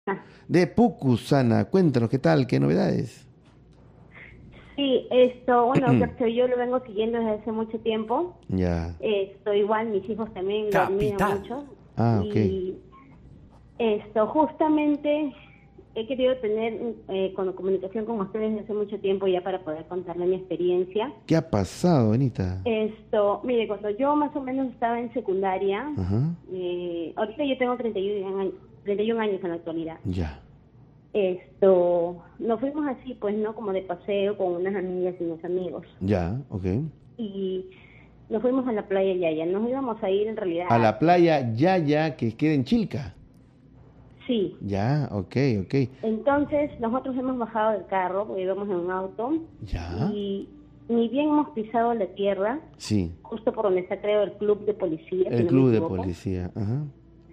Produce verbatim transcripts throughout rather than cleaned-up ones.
Ah, De Pucusana. Cuéntanos qué tal, qué novedades. sí, esto, bueno, Sergio, yo lo vengo siguiendo desde hace mucho tiempo. Ya. Esto, igual mis hijos también lo admiran Capital. mucho. Ah, ok. Y esto, justamente he querido tener eh, con, comunicación con ustedes desde hace mucho tiempo ya para poder contarle mi experiencia. ¿Qué ha pasado, Benita? Esto, mire, cuando yo más o menos estaba en secundaria, Ajá. eh, ahorita yo tengo treinta y uno años, treinta y uno años en la actualidad. Ya. Esto, nos fuimos así, pues, ¿no? Como de paseo con unas amigas y unos amigos. Ya, ok. Y nos fuimos a la playa Yaya. Nos íbamos a ir en realidad, A la playa Yaya, que queda en Chilca. sí. Ya, ok, ok. Entonces, nosotros hemos bajado del carro, porque íbamos en un auto, Ya. y ni bien hemos pisado la tierra, Sí. justo por donde está, creo, el club de policía, si El no me club de equivoco. policía. Ajá.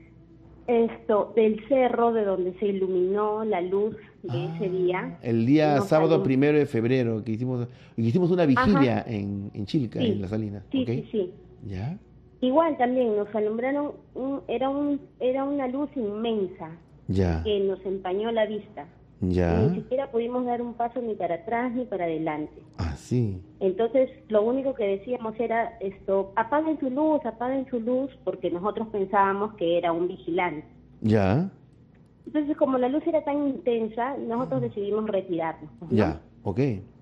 Esto, del cerro de donde se iluminó la luz de ese Ah, día. el día nos sábado alum- primero de febrero, que hicimos, que hicimos una vigilia en, en Chilca, en Sí, Las Salinas. sí, ¿Ok? sí, sí. Ya. Igual también nos alumbraron, un- era, un, era una luz inmensa Ya. que nos empañó la vista. Y Ya. ni siquiera pudimos dar un paso ni para atrás ni para adelante. Ah, sí. Entonces, lo único que decíamos era esto, apaguen su luz, apaguen su luz, porque nosotros pensábamos que era un vigilante. Ya. Entonces, como la luz era tan intensa, nosotros decidimos retirarnos, pues, ¿no? Ya. Ok.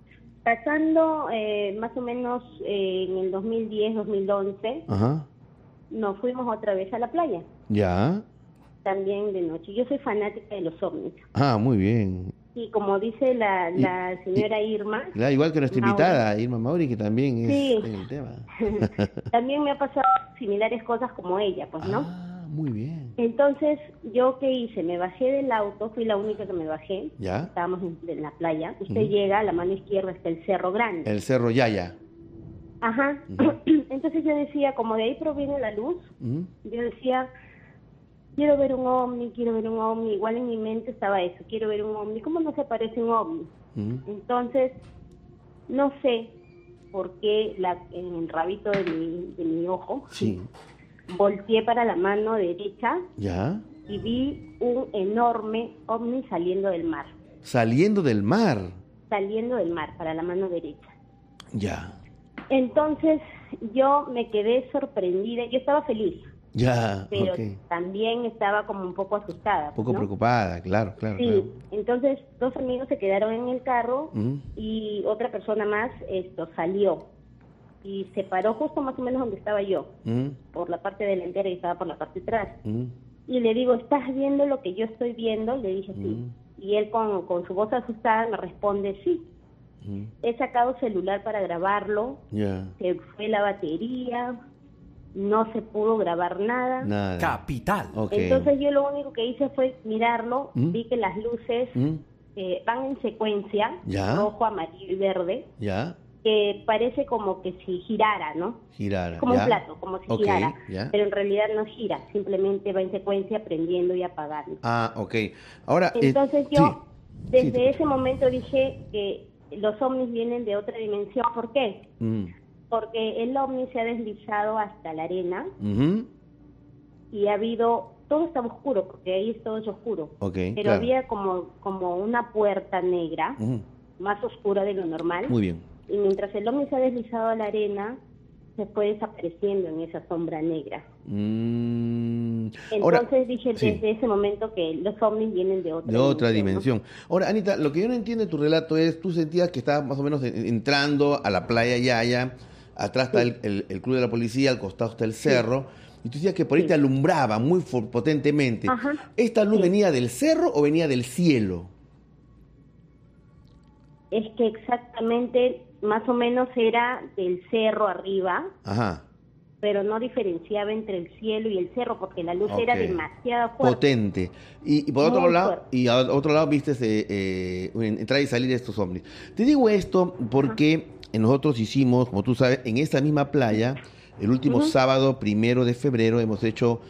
Pasando eh, más o menos eh, en el dos mil diez, dos mil once, Ajá. nos fuimos otra vez a la playa, Ya. también de noche. Yo soy fanática de los ovnis. Ah, muy bien. Y como dice la, Y- la señora Irma, Claro, igual que nuestra Mauri, invitada, Irma Mauri, que también es sí, en el tema. también me ha pasado similares cosas como ella, pues, ¿no? Ah, muy bien. Entonces, ¿yo qué hice? Me bajé del auto, fui la única que me bajé. Ya. Estábamos en, en la playa. Usted Ujú. llega, a la mano izquierda está el Cerro Grande. El Cerro Yaya. Ajá. Ujú. Entonces yo decía, como de ahí proviene la luz, Ujú. yo decía, quiero ver un ovni, quiero ver un ovni. Igual en mi mente estaba eso, quiero ver un ovni. ¿Cómo no se parece un ovni? Ujú. Entonces, no sé por qué la, en el rabito de mi, de mi ojo, Sí. volteé para la mano derecha Ya. y vi un enorme ovni saliendo del mar, Saliendo del mar. saliendo del mar para la mano derecha. Ya. Entonces yo me quedé sorprendida, yo estaba feliz, Ya. pero Ok. también estaba como un poco asustada. Un poco ¿no? preocupada, claro, claro, Sí, claro. entonces dos amigos se quedaron en el carro Ujú. y otra persona más esto salió y se paró justo más o menos donde estaba yo, Ujú. por la parte delantera y estaba por la parte de atrás. Ujú. Y le digo, ¿estás viendo lo que yo estoy viendo? Le dije, sí. Mm. Y él con, con su voz asustada me responde, sí. Ujú. He sacado celular para grabarlo, Ya. se fue la batería, no se pudo grabar nada. Nada. Capital. Ok. Entonces yo lo único que hice fue mirarlo, Mm. vi que las luces Ujú. eh, van en secuencia, Ya. rojo, amarillo y verde, Ya. que parece como que si girara, ¿no? Girar. Como ya. un plato, como si Ok, girara, ya. pero en realidad no gira, simplemente va en secuencia prendiendo y apagando. Ah, ok. Ahora. eh, Entonces sí. yo Sí, desde te ese momento dije que los ovnis vienen de otra dimensión. ¿Por qué? Mm. Porque el ovni se ha deslizado hasta la arena Ujú. y ha habido, todo estaba oscuro, porque ahí es todo es oscuro, Ok, pero claro. había como, como una puerta negra, Ujú. más oscura de lo normal, Muy bien. y mientras el ovni se ha deslizado a la arena, se fue desapareciendo en esa sombra negra. Mm. Entonces Ahora, dije sí. desde ese momento que los ovnis vienen de otra De otra dimensión, dimensión. Ahora, Anita, lo que yo no entiendo de tu relato es, tú sentías que estabas más o menos en- entrando a la playa Yaya, atrás está Sí. el, el- el club de la policía, al costado está el Sí. cerro, y tú decías que por ahí Sí. te alumbraba muy fu- potentemente. Ajá. ¿Esta luz Sí. venía del cerro o venía del cielo? ¿no? Es que exactamente más o menos era del cerro arriba, Ajá. pero no diferenciaba entre el cielo y el cerro porque la luz era Ok. demasiado fuerte. Potente. Y, y por otro Muy lado, fuerte. y a otro lado viste eh, eh, entrar y salir de estos ovnis. Te digo esto porque nosotros hicimos, como tú sabes, en esta misma playa, el último Ujú. sábado primero de febrero hemos hecho